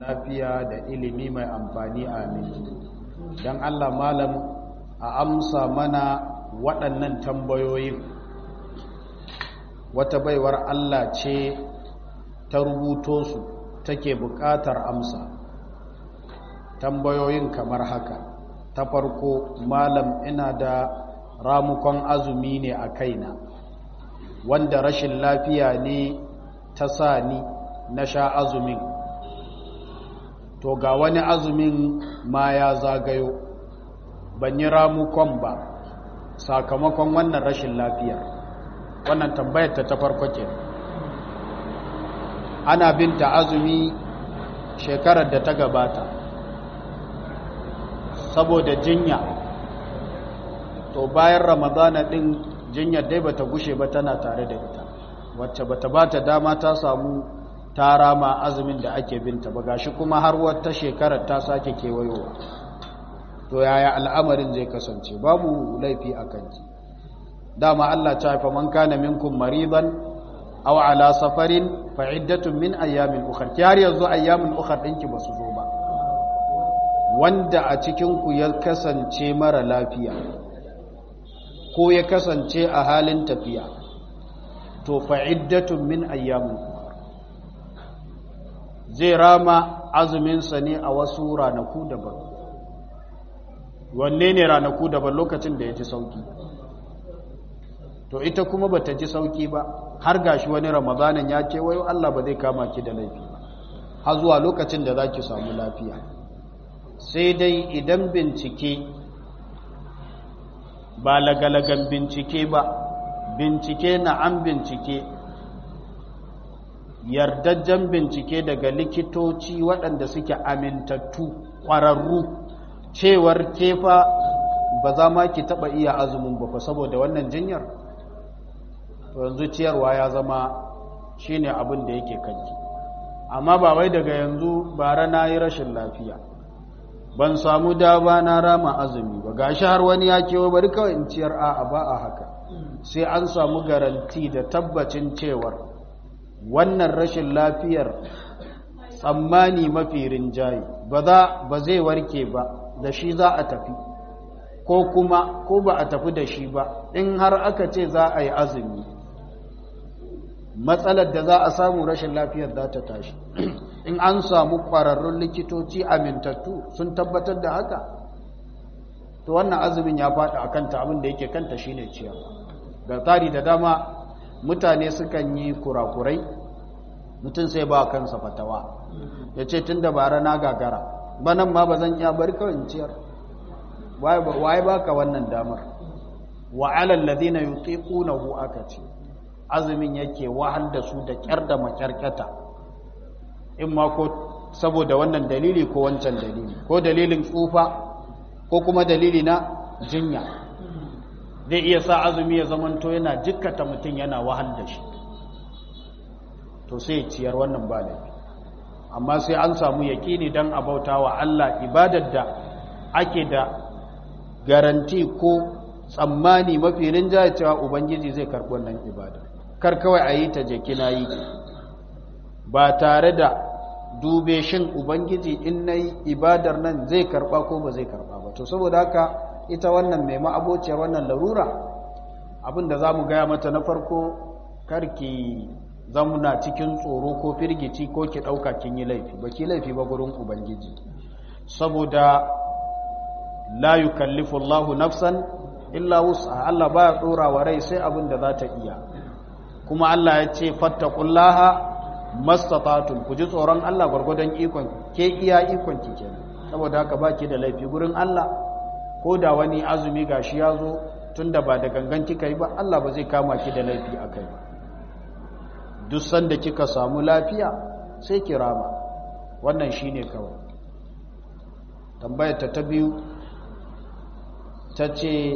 lafiya da ilimi mai amfani, amin. Don Allah malam a amsa mana waɗannan tambayoyin. Wata baiwar Allah ce ta rubuto su take buƙatar amsa. Tambayoyin kamar haka. Ta farko, malam ina da ramukon azumi ne a kaina, wanda rashin lafiya ne ta sa ni na sha azumin. To ga wani azumin ma ya zagayo, ban yi ramukon ba sakamakon wannan rashin lafiyar. Wannan tambayar ta farko ke. Ana binta azumi shekarar da ta gabata saboda jinya. To bayan ramadana din jinyar dai bata gushe ba, tana tare da ita, wacce bata bata dama ta samu ta rama azumin da ake binta ba, gashi kuma har wata shekarar ta sake kewayowa. To yaya al'amarin zai kasance? Babu laifi a kanki. Dama Allah ta haifa man kana minkum maridan aw ala safarin fa iddatun min ayyamin ukhra. Har yanzu ayyamin ukhra dinki basu zo ba. Wanda a cikin ku ya kasance mara lafiya ko ya kasance a halin tafiya, to fa iddatun min ayyamin ukhra. Zai rama azuminsa ne a wasu ranaku daban. Wanne ne ranaku daban? Lokacin da ya ji sauki. To ita kuma ba ta ji sauki ba, har gashi wani ramadanin ya ce wayo Allah ba zai kama ki da laifi ba, har zuwa lokacin da za ki samu lafiya. Sai dai idan bincike ba lagalagan bincike ba, bincike na an bincike, yardajjen bincike daga likitoci waɗanda suke amintattu ƙwararru, cewar kefa ba za ma ki taɓa iya azumin ba saboda wannan jinyar, yanzu ciyarwa ya zama shine abin da yake kanki. Amma ba wai daga yanzu bara na yi rashin lafiya, ban samu dama na rama azumi ba, gashi har wani ya kewa bari kawai in ciyar, a'a ba a haka. Sai an samu garanti da tabbacin cewar wannan rashin lafiyar tsammani mafi rinjaye ba zai warke ba, da shi za a tafi, ko kuma ko ba a tafi da shi ba, in har aka ce za a yi azumi, matsalar da za a samu rashin lafiyar za ta tashi. In an samu ƙwararrun likitoci amintattu sun tabbatar da haka, to wannan azumin ya faɗi a kanta, abin da yake kanta shine ciyarwa. Da tsari da dama mutane sukan yi kurakurai, mutum sai ba kansa fatawa ya ce tun da bara na gagara banan ma ba zan iya bari kawai in ciyar. Waye baka wannan damar? Wa alal ladina yutiqunahu aka ce azumin yake wahal da su da kyar da makyarkata, in ma ko saboda wannan dalili ko wancan dalili, ko dalilin tsufa ko kuma dalili na jinya, zai iya sa azumi ya zamanto yana jikkata mutum, yana wahal da shi, to sai ciyar, wannan ba laifi. Amma sai an samu yaƙini don a bauta wa Allah ibadar da ake da garanti ko tsammani mafi rinjaye cewa Ubangiji zai karɓi wannan ibada. Kar kawai a yi ta jeki na yi, ba tare da dube shin Ubangiji in na yi ibadar nan zai karɓa ko ba zai karɓa ba. To saboda haka ita wannan mai ma'abociyar wannan larura, abinda za mu gaya mata na farko, karki zamuna cikin tsoro ko firgici ko ki ɗauka kin yi laifi, ba ki laifi ba gurin Ubangiji, saboda la yukallifu Allahu nafsan illa wus'aha. Allah baya ɗora wa rai sai abin da za ta iya, kuma Allah ya ce fattaqullaha mastata'tum, ku ji tsoron Allah gwargwadon ikon, ke iya ikon ki kenan. Saboda haka baki da laifi gurin Allah, ko da wani azumi gashi ya zo, tunda ba da gangan kika yi ba, Allah ba zai kama ki da laifi akai ba. Duk sanda kika samu lafiya sai ki rama, wannan shine kawai. Tambayar ta biyu ta ce,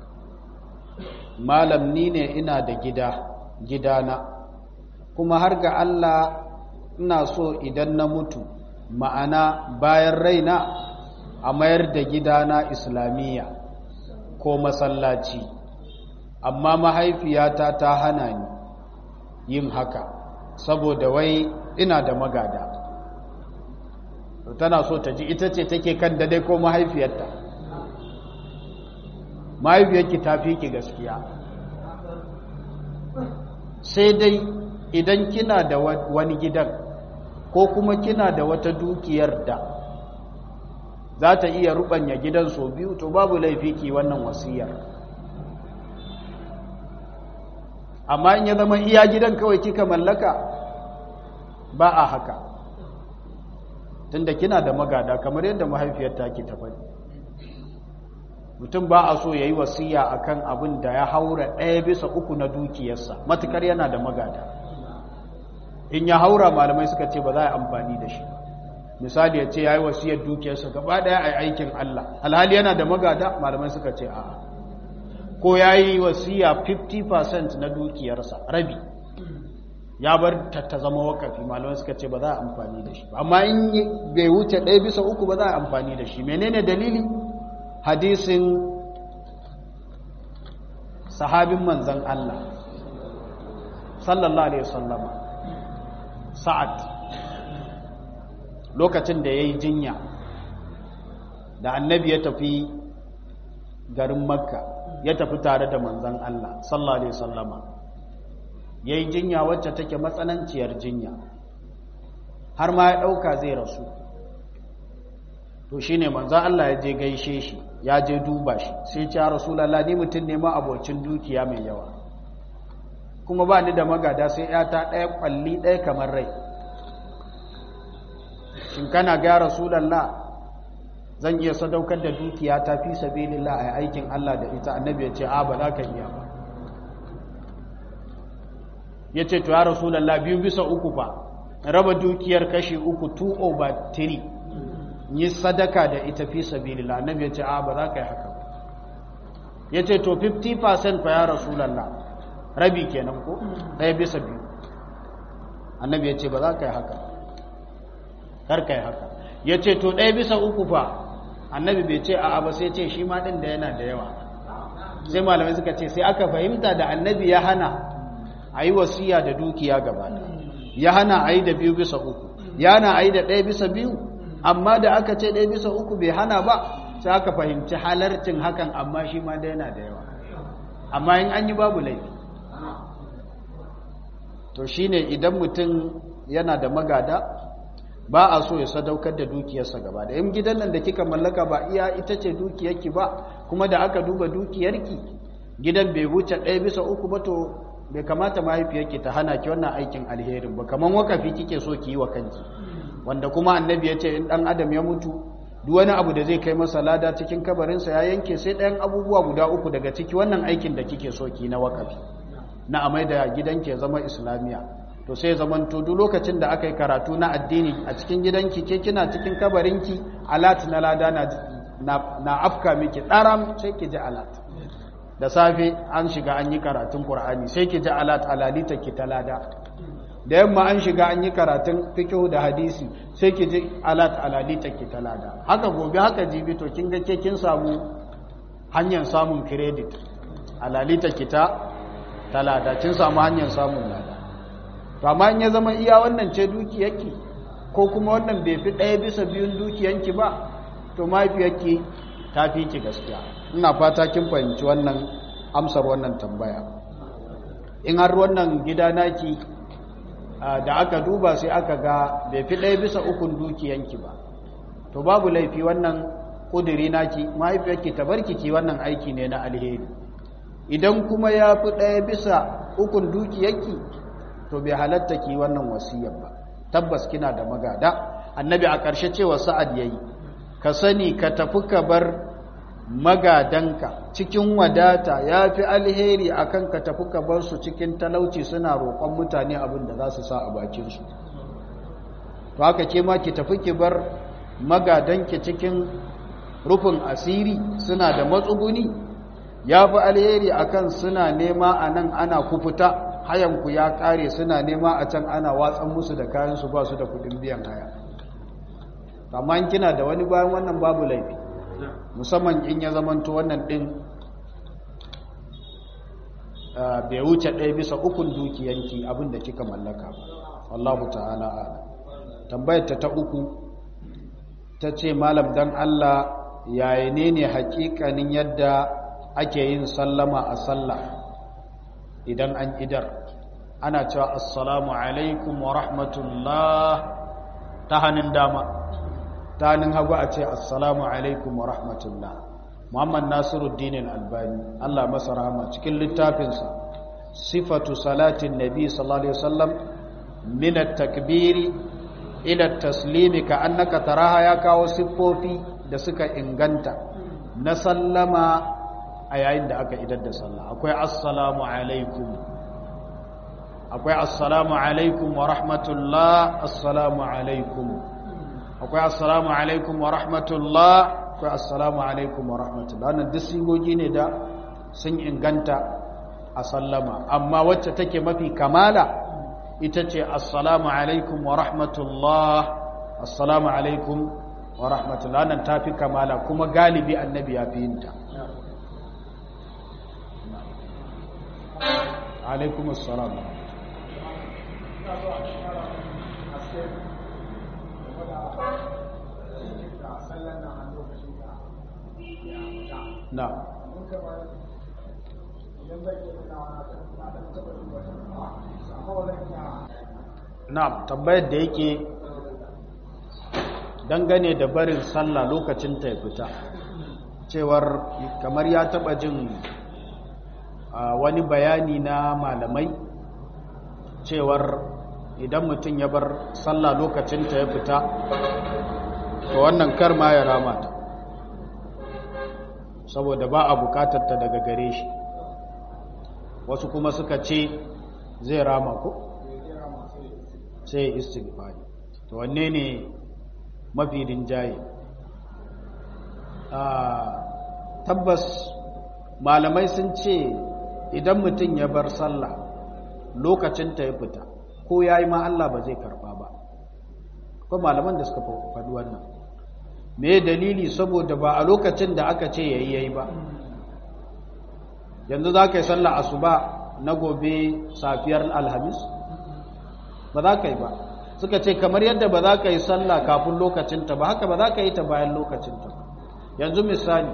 malam ni ne ina da gidana, kuma har ga Allah ina so idan na mutu, ma'ana bayan raina, a mayar da gidana islamiyya ko masallaci, amma mahaifiyata ta hana ni yin haka saboda wai ina da magada. to tana so ta ji ita ce take kan daidai ko mahaifiyarta. Mahaifiyarki ta fi ki gaskiya, sai dai idan kina da wani gidan ko kuma kina da wata dukiyar da za ta iya rubanya gidan so biyu, to babu laifi ki wannan wasiyar. Amma in ya zama iya gidan kawai kika mallaka, ba a haka, tunda kina da magada kamar yadda mahaifiyar taki ta faɗi. Mutum ba a so ya yi wasiya akan abin da ya haura 1/3 na dukiyarsa matukar yana da magada. In ya haura, malamai suka ce ba za a amfani da shi. Misali ya ce ya yi wasiyar dukiyarsa gaba daya a aikin Allah, alhali yana da magada, malamai suka ce a'a. Ko ya yi wasiya 50% na dukiyarsa, rabi ya bar ta zama wakafi, malamai suka ce ba za a amfani da shi. Amma in bai wuce 1/3 ba za a amfani da shi. Menene dalili? Hadisin sahabin manzan Allah sallallahu alaihi wasallam, Sa'ad, lokacin da yayi jinya da annabi ya tafi garin Makka, ya tafi tare da manzan Allah sallallahu alaihi wasallama, yayi jinya wacce take matsananciyar jinya, har ma ya dauka zai rasu. To shine manzan Allah ya je gaishe shi, ya je duba shi, sai ya ce Rasulullah, ni mutum ne ma abocin dukiya mai yawa, kuma ba ni da magada sai yata ɗaya kwalli ɗaya kamar rai. Shin kana ga Rasulullah, zan iya sadaukar da dukiya ta fi sabilillah a aikin Allah da ita? Annabi ya ce a, ba za ka iya ba. Ya ce to ya Rasulullah, 2/3 fa, raba dukiyar kashi 3, 2/3 yi sadaka da ita fi sabilillah. Annabi ya ce a, ba za ka yi haka ba. Ya ce to 50% fa ya Rasulullah, rabi kenan ko 1/2. Annabi ya ce ba za ka yi haka, kar ka yi haka. Ya ce to 1/3 fa. Annabi bai ce a ba, sai ce shi ma din da yana da yawa. Sai malamai suka ce sai aka fahimta da annabi ya hana a yi wasiya da dukiya gaba da, ya hana a yi da 2/3, ya hana a yi da 1/2. Amma da aka ce 1/3 bai hana ba, sai aka fahimci halarcin hakan, amma shi ma da yana da yawa. Amma in an yi babu laifi. To shine idan mutum yana da magada, ba a so ya sadaukar da dukiyarsa gaba da. In gidan nan da kika mallaka ba iya ita ce dukiyarki ba, kuma da aka duba dukiyarki gidan bai wuce 1/3 ba, to bai kamata mahaifiyarki ta hana ki wannan aikin alherin ba. Kaman wakafi kike so ki yi wa kanki, wanda kuma annabi ya ce in dan adam ya mutu, duk wani abu da zai kai masa lada cikin kabarinsa ya yanke, sai ɗayan abubuwa guda 3 daga ciki wannan aikin da kike so ki na wakafi, na amai da gidanki ya zama islamiya. To sai zamanto duk lokacin da aka yi karatu na addini a cikin gidanki, ke kina cikin kabarinki, alat na lada na afka miki ɗaram, sai ki ji alat. Da safe an shiga an yi karatun Qur'ani, sai ki ji alat alalita ki ta lada. Da yamma an shiga an yi karatun fiqh da hadisi, sai ki ji alat alalita ki ta lada. Haka gobe, haka jibi, to kin ga ke kin samu hanyar samun credit, alalita ki ta lada, kin samu hanyar samun lada. To amma in ya zama iya wannan ce dukiyarki, ko kuma wannan bai fi 1/2 dukiyanki ba, to mahaifiyarki ta fi ki gaskiya. Ina fata kin fahimci wannan amsar wannan tambaya. In har wannan gida naki da aka duba sai aka ga bai fi 1/3 dukiyanki ba, to babu laifi, wannan kudiri naki, mahaifiyarki ta barki ki wannan aiki ne na alheri. Idan kuma ya fi 1/3 dukiyarki, to bai halatta ki wannan wasiyar ba. Tabbas kina da magada. Annabi a ƙarshe cewa Sa'ad yayi, ka sani ka tafi ka bar magadanka cikin wadata ya fi alheri akan ka tafi ka bar su cikin talauci suna roƙon mutane abin da za su sa a bakinsu. To haka ke ma ki tafi ki bar magadanki cikin rufin asiri, suna da matsuguni, ya fi alheri akan suna nema a nan ana kufuta, hayanku ya ƙare, suna nema a can ana watsan musu da kayansu, ba su da kudin biyan haya. Amma in kina da wani bayan wannan babu laifi, musamman in ya zamanto wannan din bai wuce 1/3 dukiyanki abinda kika mallaka ba. Wallahu ta'ala a'lam. Tambayar ta 3, ta ce malam dan Allah yaya ne hakikanin yadda ake yin sallama a sallah idan an idar ana cewa assalamu alaikum wa rahmatullah ta hannun dama, ta hannun hagu a ce assalamu alaikum wa rahmatullah. Muhammad Nasiruddin Albani Allah masa rahama cikin littafinsa sifatu salatin nabi sallallahu alaihi wasallam min at-takbiri ila at-taslimi ka annaka taraha ya kawo siffofi da suka inganta na sallama a yayin da aka idar da sallah. Akwai assalamu alaikum, akwai assalamu alaikum wa rahmatullah, assalamu alaikum, akwai assalamu alaikum wa rahmatullah, akwai assalamu alaikum wa rahmatullah. Wannan duk sigogi ne da sun inganta a sallama, amma wacce take mafi kamala ita ce assalamu alaikum wa rahmatullah, assalamu alaikum wa rahmatullah. Nan tafi kamala kuma galibi annabi ya fi yinta. Alaikum assalam. Na na'am, tambayar da yake dangane da barin sallah lokacin ta fita, cewar kamar ya taba jin wani bayani na malamai cewar idan mutum ya bar sallah lokacin ta ya fita to wannan kar ma ya rama ta, saboda ba a bukatar ta daga gare shi. Wasu kuma suka ce zai rama ko sai istighfari. To wanne ne mafi rinjaye? Tabbas malamai sun ce idan mutum ya bar sallah lokacin ta ya fita ko yayi ma Allah ba zai karba ba. Ko malaman da suka faɗi wannan, me dalili? Saboda ba a lokacin da aka ce yayi ba. Yanzu za ka yi sallah asuba na gobe safiyar alhamis ba za ka yi ba. Suka ce kamar yadda ba za ka yi sallah kafin lokacinta ba, haka ba za ka yi ta bayan lokacinta ba. Yanzu misali,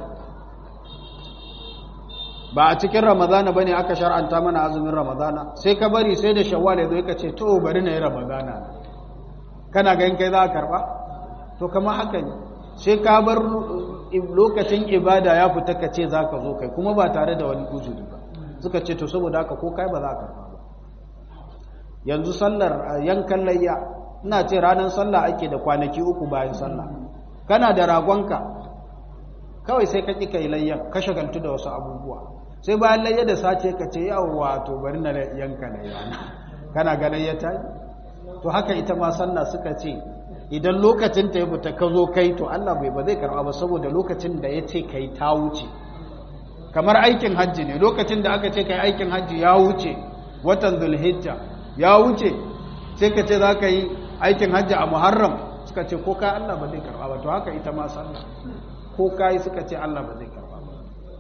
ba a cikin ramadana ba ne aka shar'anta mana azumin ramadana, sai ka bari sai da shawwal ya zo ka ce to bari na yi ramadana, kana ganin kai za a karba? To kama haka ne, sai ka bar lokacin ibada ya fita ka ce za ka zo kai kuma ba tare da wani uzuri ba. Suka ce to saboda haka ko kai ba za a karba ba. Yanzu sallar yankan layya, ina ce ranar sallah ake da kwanaki 3 bayan sallah, kana da ragonka kawai sai ka ƙi kai layyan, ka shagaltu da wasu abubuwa, sai bayan layya da sace ka ce yawwa to bari na yanka layya, kana ga layya ta yi? To haka ita ma sallah suka ce idan lokacin ta ya fita ka zo kai to Allah bai ba zai karba ba, saboda lokacin da ya ce kai ta wuce. Kamar aikin hajji ne, lokacin da aka ce kai aikin hajji ya wuce, watan Zulhijja ya wuce, sai ka ce za ka yi aikin hajji a Muharram, suka ce ko kai Allah ba zai karba ba. To haka ita ma sallah, ko kai suka ce Allah ba zai karba ba.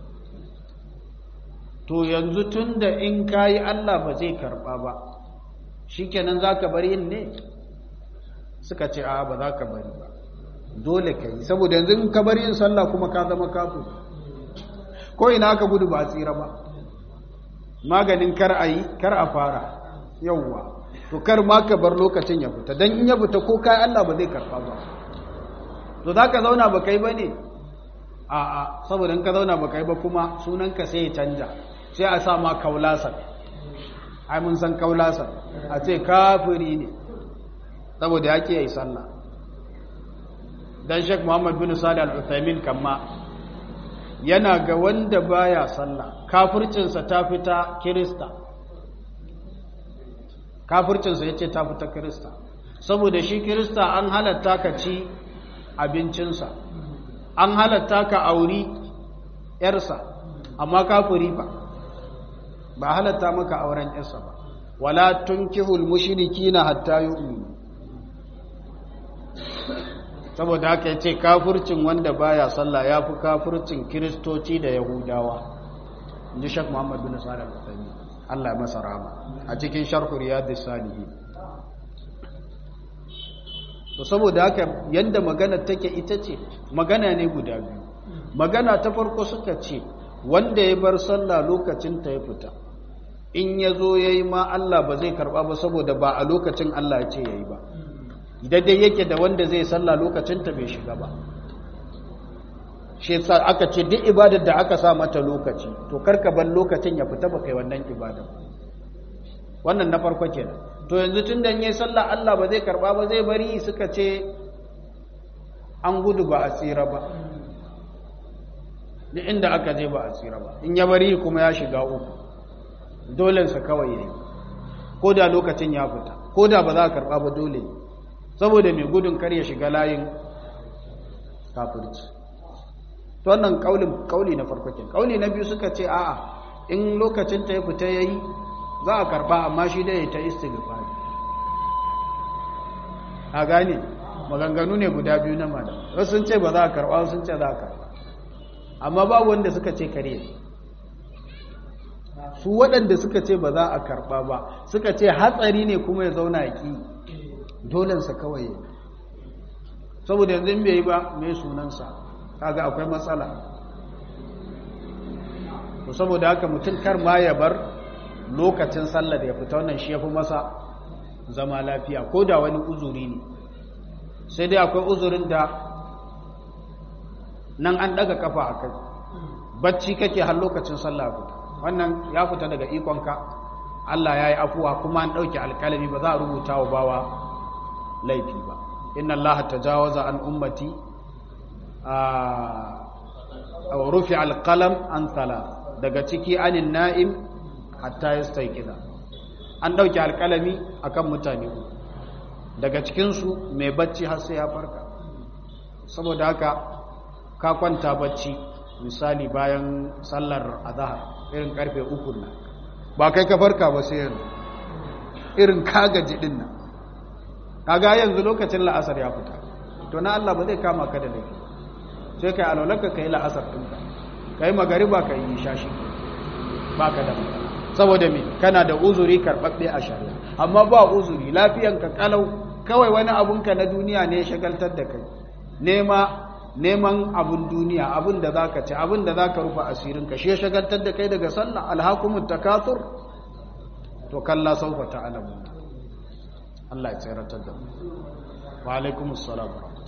To yanzu tunda in kai Allah ba zai karba ba, shikenan zaka bari yin ne? Suka ce a ba za ka bari ba, dole ka yi, saboda yanzu in ka bari yin sallah kuma ka zama kafin. Ko ina aka gudu ba a tsira ba. Maganin kar a yi, kar a fara, yauwa, to kar ma ka bar lokacin ya fita, don in ya fita ko kai Allah ba zai karɓa ba. To za ka zauna ba kai ba ne? A'a, saboda in ka zauna ba kai ba kuma sunanka sai ya canja, sai a sa ma kaulasan. Ai mun san kaulasan, a ce kafiri ne, saboda ya ke yi sallah. Dan Sheikh Muhammad bin Salih Al-Uthaymin kamma yana ga wanda baya sallah kafircinsa ta fita Kirista. Kafircinsa yace ta fita Kirista, saboda shi Kirista an halatta ka ci abincinsa, an halatta ka auri yarsa, amma kafiri ba halatta maka auren yarsa ba. Wala tunkihul mushrikina hatta yu'minu. Saboda haka ya ce kafircin wanda baya sallah ya fi kafircin kiristoci da yahudawa, inji Sheikh Muhammad bin Salih Al-Uthaymin, Allah ya masa rahama, a cikin sharh Riyadus Salihin. to saboda haka yanda magana take ita ce magana ne guda biyu. Magana ta farko suka ce wanda ya bar sallah lokacin ta ya fita in ya zo ya yi ma Allah ba zai karba ba saboda ba a lokacin Allah ya ce ya yi ba, daidai yake da wanda zai sallah lokacin ta bai shiga ba. Shi aka ce duk ibadar da aka sa mata lokaci to karka bar lokacin ya fita ba kai wannan ibadar. Wannan na farko kenan. To yanzu tun da yayin sallah Allah ba zai karba ba zai bari, suka ce an gudu ba a tsira ba, duk inda aka je ba a tsira ba, in ya bari kuma ya shiga uku, dolensa kawai yayi ko da lokacin ya fita, ko da ba za a karba ba dole, saboda mai gudun kar ya shiga layin kafirci. To wannan kauli na farko kenan. Kauli na biyu suka ce a'a, in lokacin ta ya fita yayi za a karba, amma shi dai ta istighfari. A gane maganganu ne guda biyu na malam, wasu sun ce ba za a karba, wasu sun ce za a karba, amma babu wanda suka ce kare. Su waɗanda suka ce ba za a karba ba suka ce hatsari ne kuma ya zauna ki dolensa kawai, saboda yanzu in bai yi ba mai sunansa, kaga akwai matsala. To saboda haka mutum kar ma ya bar lokacin sallar da ya fita, wannan shi ya fi masa zama lafiya, ko da wani uzuri ne. Sai dai akwai uzurin da nan an daga kafa a kai, bacci kake har lokacin sallah fita, wannan ya fita daga ikonka, Allah ya yi afuwa kuma an ɗauki alkalami, ba za a rubuta wa bawa laifi ba. Inna Allah tajawaza an ummati rufi alqalam an thalath, daga ciki anin na'im hatta yastayqiza, an dauki alkalami akan mutane, daga cikin su mai bacci har sai ya farka. Saboda haka ka kwanta bacci misali bayan sallar azhar irin karfe 3 nan, ba kai ka farka ba sai yanzu irin ka gaji din nan, kaga yanzu lokacin la'asar ya fita, to na Allah ba zai kama ka da laifi, sai kai alwalarka kai la'asar ɗinka, kai magariba kai isha, shi ba ka da matsala, saboda me kana da uzuri karɓaɓɓe a shari'a. Amma ba uzuri, lafiyanka kalau, kawai wani abunka na duniya ne ya shagaltar da kai, neman abun duniya, abun da zaka ci, abun da zaka rufa asirinka, shi ya shagaltar da kai daga sallah. Alhakumut takathur, to kalla sawfa ta'lamun. Allah ya tsiratar da mu. Wa alaikumus salam.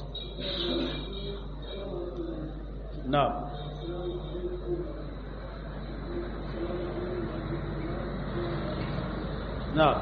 Na'am. Na'am.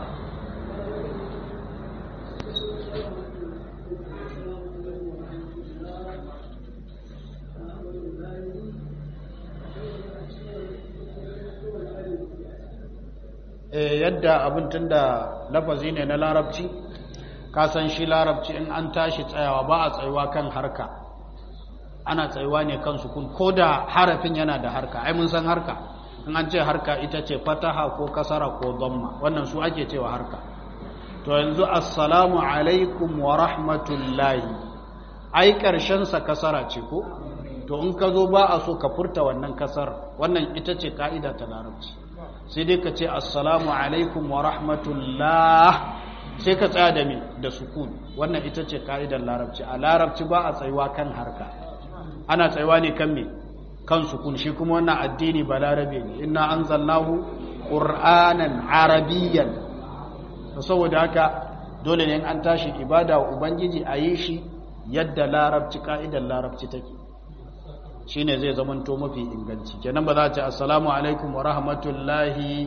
Yadda abin tunda lafazi ne na larabci, ka san shi larabci in an tashi tsayawa ba a tsayuwa kan harka, ana tsayuwa ne kan sukun, ko da harafin yana da harka. Ai mun san harka, in an ce harka ita ce fataha ko kasara ko dhamma, wannan su ake cewa harka. To yanzu assalamu alaikum wa rahmatullahi, ai karshen sa kasara ce ko, to in ka zo ba a so ka furta wannan kasar, wannan ita ce ka'ida ta larabci. Sai dai ka ce assalamu alaikum wa rahmatullah, sai ka tsaya da me da sukun, wannan ita ce ka'idar larabci. A larabci ba a tsayuwa kan harka, ana tsayuwa ne kan me kan sukun. Shi kuma wannan addini ba larabe ne, inna anzalnahu qur'anan arabiyyan. Saboda haka dole ne an tashi ibada wa ubangiji a yi shi yadda larabci, ka'idar larabci take, shine zai zamanto mafi inganci. Kenan ba za a ce assalamu alaikum wa rahmatullahi,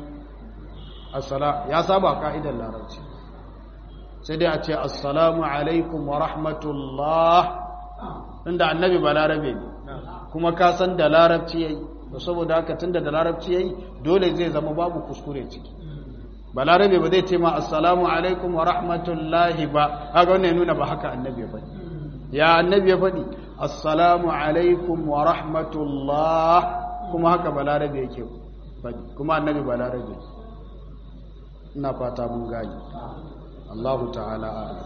ya saba ka'idar larabci, sai dai a ce assalamu alaikum wa rahmatullah, inda annabi ba larabe ne kuma ka san da larabci yayi, saboda haka tunda da larabci yayi dole zai zama babu kuskure ciki. Ba larabe ba zai ce ma assalamu alaikum wa rahmatullahi ba, haka wannan nuna ba haka annabi ya faɗi. Ya annabi ya faɗi assalamu alaikum wa rahmatullah, kuma haka balarabe yake faɗi, kuma annabi balarabe. Ina fata mun gani. Allahu ta'ala a'lam.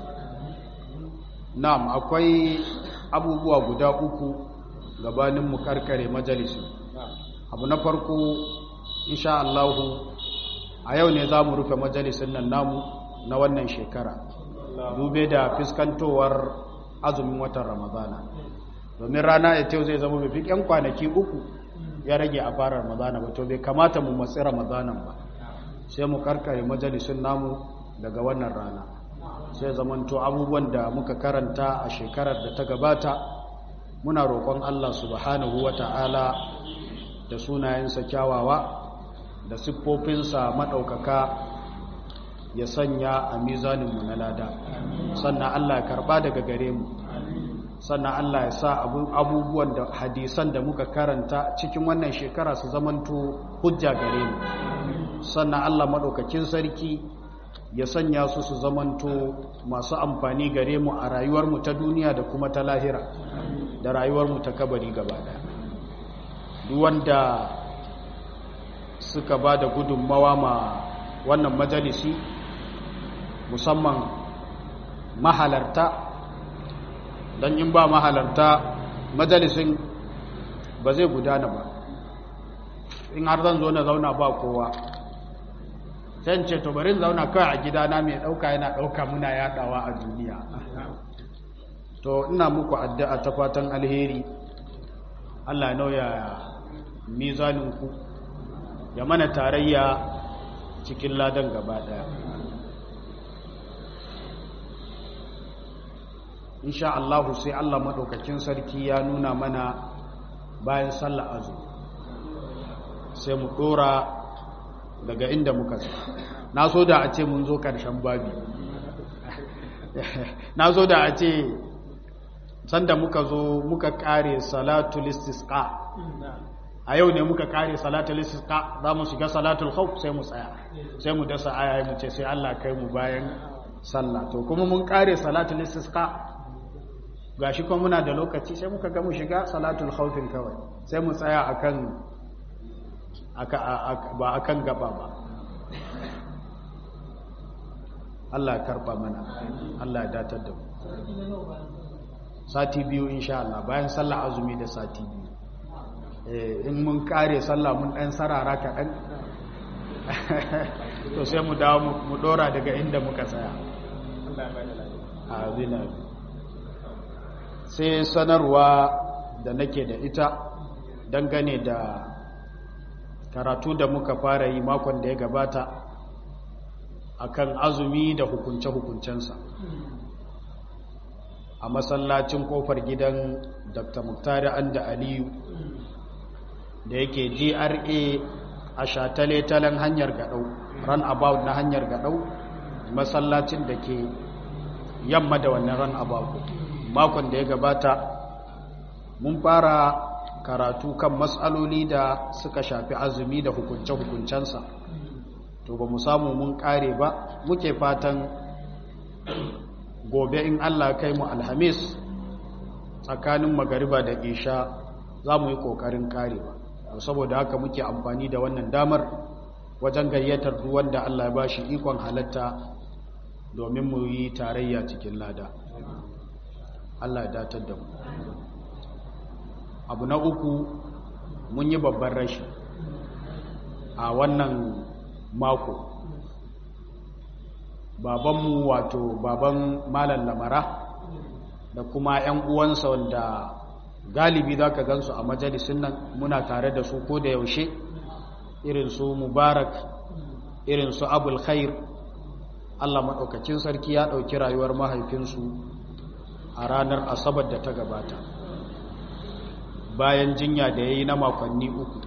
Na'am, akwai abubuwa guda uku gabanin mu karkare majalisi. Abu na farko, insha Allah a yau ne za mu rufe majalisin nan namu na wannan shekara. dube da fiskantowar azumin watan ramadana domin rana ya tew zai zama mafi yan kwanaki 3 ya rage a fara ramadana ba to bai kamata mu matsi ramadanan ba sai mu karkare majalisun namu daga wannan rana sai zamanto abubuwan da muka karanta a shekarar da ta gabata muna roƙon Allah subhanahu wata'ala da sunayensa kyawawa da siffofinsa maɗaukaka ya sanya a mizaninmu na lada sannan Allah ya karɓa daga gare mu sannan Allah ya sa abubuwan da hadisan da muka karanta cikin wannan shekara su zamanto hujja gare mu sannan Allah maɗaukakin sarki ya sanya su zamanto masu amfani gare mu a rayuwarmu ta duniya da kuma ta lahira da rayuwarmu ta kabari gaba ɗaya duk wanda suka ba da gudunmawa ma wannan majalisi musamman mahalarta don in ba mahalarta majalisin ba zai gudana ba in har zan zo na zauna ba kowa sai ce to bari zauna kawai a gidana mai ɗauka yana ɗauka muna yaɗawa a duniya to ina muku addu'a ta fatan alheri Allah ya nauya mizaninku ya mana tarayya cikin ladan gaba daya insha Allah sai Allah madaukakin sarki ya nuna mana bayan sallar azumi sai mu dora daga inda muka tsaya na so da a ce mun zo karshen babi na so da a ce sanda muka zo muka kare salatul istisqa a yau ne muka kare salatul istisqa za mu shiga salatul khawf sai mu tsaya sai mu dasa aya mu ce sai Allah kai mu bayan sallah to kuma mun kare salatul istisqa gashi kuma muna da lokaci sai muka ga mu shiga salatul khawfin kawai sai mu tsaya akan ba akan gaba ba Allah ya karba mana Allah ya datar da mu sati biyu insha Allah bayan sallah azumi da sati biyu in mun kare sallah mun dan sarara kaɗan to sai mu dawo mu dora daga inda muka tsaya Allah sai sanarwa da nake da ita dangane da karatu da muka fara yi makon da ya gabata akan azumi da hukunce-hukuncensa a masallacin kofar gidan Dr. Muktari Anda Aliyu da yake GRA a shatale-talen hanyar Gadau runabout na hanyar Gadau masallacin da ke yamma da wannan runabout makon da ya gabata mun fara karatu kan matsaloli da suka shafi azumi da hukunce-hukuncensa to ba mu samu mun kare ba muke fatan gobe in Allah kai mu alhamis tsakanin magariba da isha za mu yi kokarin karewa saboda haka muke amfani da wannan damar wajen gayyatar duk wanda Allah ya bashi ikon halatta domin mu yi tarayya cikin lada Allah ya datar da mu abu na uku mun yi babban rashi a wannan mako babanmu wato baban malam lamara da kuma 'yan uwansa wanda galibi za ka gansu a majalisun nan muna tare da su ko da yaushe irin su mubarak irin su abul khair Allah maɗaukacin sarki ya ɗauki rayuwar mahaifinsu a ranar asabar da ta gabata bayan jinya da ya yi na makonni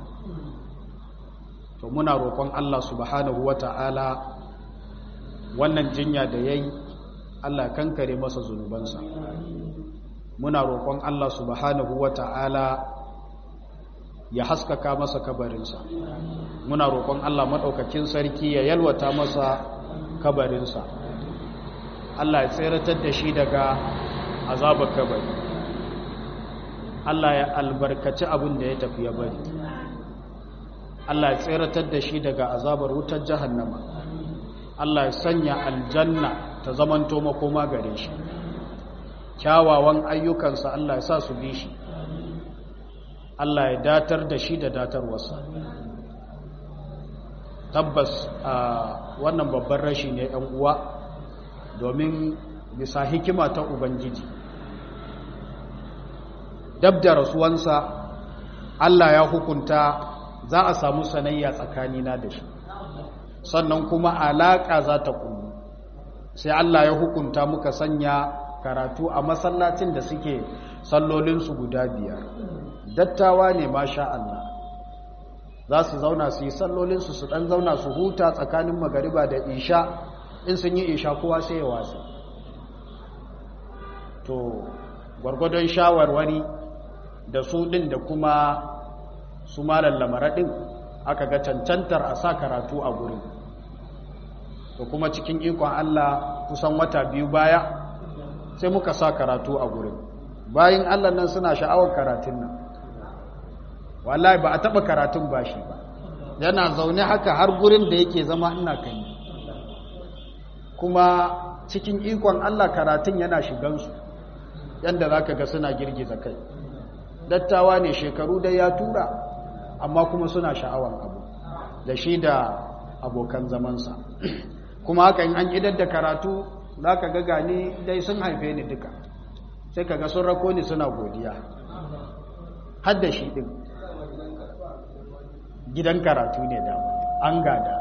3 to muna roƙon Allah subhanahu wata'ala wannan jinya da ya yi Allah kankare masa zunubansa muna roƙon Allah subhanahu wata'ala ya haskaka masa kabarinsa muna roƙon Allah maɗaukakin sarki ya yalwata masa kabarinsa Allah ya tseratar da shi daga azabar kabari Allah ya albarkaci abin da ya tafi ya bari Allah ya tseratar da shi daga azabar wutar jahannama Allah ya sanya aljanna ta zamanto makoma gare shi kyawawan ayyukansa Allah ya sa su bi shi Allah ya datar da shi da datarwarsa tabbas wannan babban rashi ne ‘yan uwa domin bisa hikima ta ubangiji dab da rasuwansa Allah ya hukunta za a samu sanayya tsakanina da shi sannan kuma alaƙa za ta kullu sai Allah ya hukunta muka sanya karatu a masallacin da suke sallolinsu guda 5 dattawa ne masha Allah za su zauna su yi sallolinsu su ɗan zauna su huta tsakanin magariba da isha in sun yi isha kowa sai ya wasa to gwargwadon shawarwari da su ɗin da kuma su malar lamaraɗin aka ga cancantar a sa karatu a gurin to kuma cikin ikon Allah kusan wata 2 baya sai muka sa karatu a gurin bayan Allah nan suna sha'awar karatun nan wallahi ba a taɓa karatun ba shi ba yana zaune haka har gurin da yake zama ina kan yi kuma cikin ikon Allah karatun yana shigansu yadda za ka ga suna girgiza kai dattawa ne shekaru dai ya tura amma kuma suna sha'awan abu da shi da abokan zamansa kuma haka in an idar da karatu za ka ga gani dai sun haife ni duka sai ka ga sun rako ni suna godiya har da shi ɗin gidan karatu ne da an gada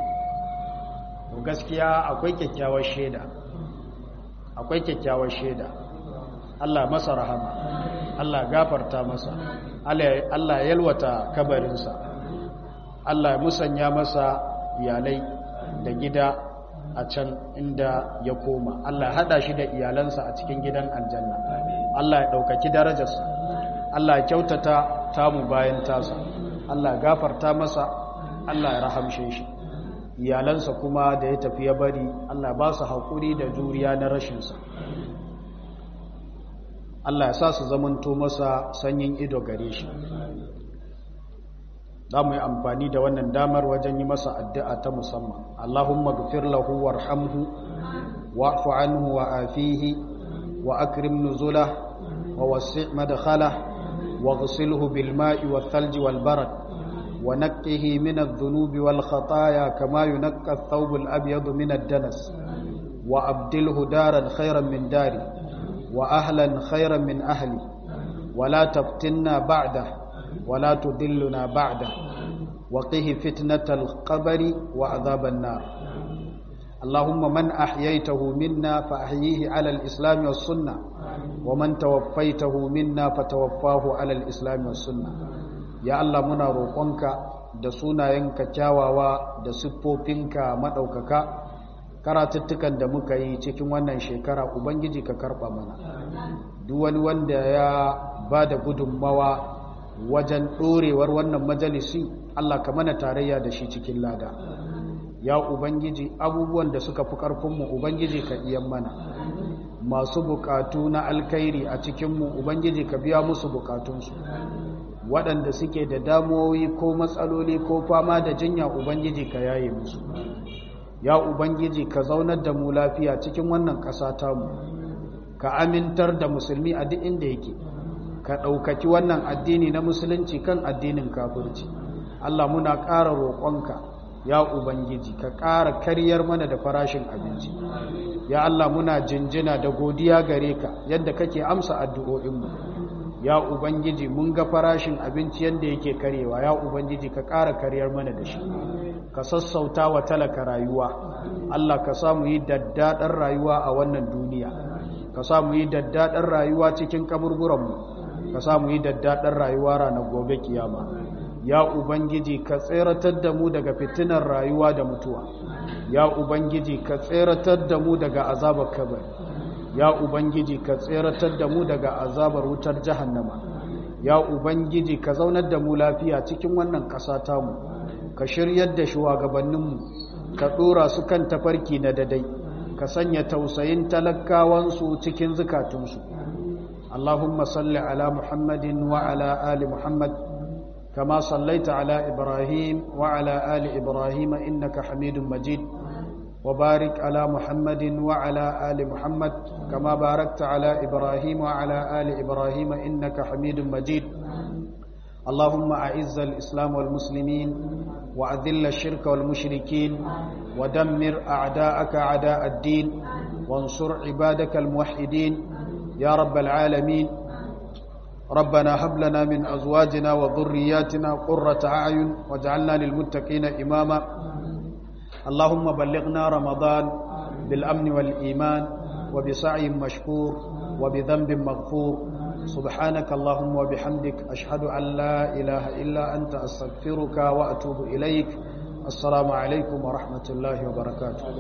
gaskiya akwai kyakkyawar shaida Allah masa rahama Allah gafarta masa Allah yalwata kabarinsa Allah musanya masa iyalai da gida a can inda ya koma Allah hada shi da iyalansa a cikin gidan aljanna Allah ya daukaki darajarsa Allah ya kyautata tamu bayan tasa Allah gafarta masa Allah ya rahamshe shi iyalansa kuma da ya tafi ya bari Allah ba su haƙuri da juriya na rashinsa Allah ya sa su zamanto masa sanyin ido gare shi za mu yi amfani da wannan damar wajen yi masa addu'a ta musamman Allahumma gafir lahu warhamhu wa'fu anhu wa afihi wa akrim nuzulah wa wasi' madkhalah wa ghsilhu bil ma'i wal thalji wal barad wa naqqihi min adh-dhunubi wal khataaya kama yunqqa ath-thawb al-abyad min ad-danas wa abdilhu daran khayran min dari وأهلا خيرا من أهلي ولا تفتنا بعده ولا تضلنا بعده وقه فتنة القبر وعذاب النار اللهم من أحييته منا فأحييه على الإسلام والسنة ومن توفيته منا فتوفاه على الإسلام والسنة يا الله منا روقنك da sunayenka kyawawa da siffofinka madaukaka karatuttukan da muka yi cikin wannan shekara ubangiji ka karba mana duk wani wanda ya ba da gudunmawa wajen ɗorewar wannan majalisi Allah ka mana tarayya da shi cikin lada ya ubangiji abubuwan da suka fi ƙarfinmu ubangiji ka iyan mana masu bukatu na alkhairi a cikinmu ubangiji ka biya musu bukatunsu waɗanda suke da damuwoyi ko matsaloli ko fama da jinya ubangiji ka yaye musu ya ubangiji ka zaunar da mu lafiya cikin wannan ƙasa tamu ka amintar da musulmi a duk inda yake ka ɗaukaki wannan addini na musulunci kan addinin kafirci Allah muna ƙara roƙonka ya ubangiji ka ƙara karyar mana da farashin abinci ya Allah muna jinjina da godiya gare ka yadda kake amsa addu'o'inmu ya ubangiji mun ga farashin abinci yadda yake karewa ya ubangiji ka ƙara karyar mana da shi ka sassauta wa talaka rayuwa Allah ka samu yi daddaɗar rayuwa a wannan duniya ka samu yi daddaɗar rayuwa cikin kaburburanmu ka samu yi daddaɗar rayuwa ranar gobe kiyama ya ubangiji ka tseratar da mu daga fitinar rayuwa da mutuwa ya ubangiji ka tseratar da mu daga azabar kabari ya ubangiji ka tseratar da mu daga azabar wutar jahannama ya ubangiji ka zaunar da mu lafiya cikin wannan ƙasa tamu ka shiryar da shugabanninmu ka ɗora su kan tafarki na dadai ka sanya tausayin talakawansu cikin zukatunsu Allahumma salli ala Muhammadin wa ala ali Muhammad kama sallaita ala Ibrahim wa ala ali Ibrahim innaka Hamidum Majid wa barik ala Muhammadin wa ala ali Muhammad kama barakta ala Ibrahim wa ala ali Ibrahim innaka Hamidum Majid اللهم أعز الإسلام والمسلمين وأذل الشرك والمشركين ودمر أعداءك أعداء الدين وانصر عبادك الموحدين يا رب العالمين. ربنا هب لنا من أزواجنا وذرياتنا قرة أعين واجعلنا للمتقين إماما. اللهم بلغنا رمضان بالأمن والإيمان وبسعي مشكور وبذنب مغفور. سبحانك اللهم وبحمدك أشهد أن لا إله إلا أنت أستغفرك وأتوب إليك. السلام عليكم ورحمة الله وبركاته.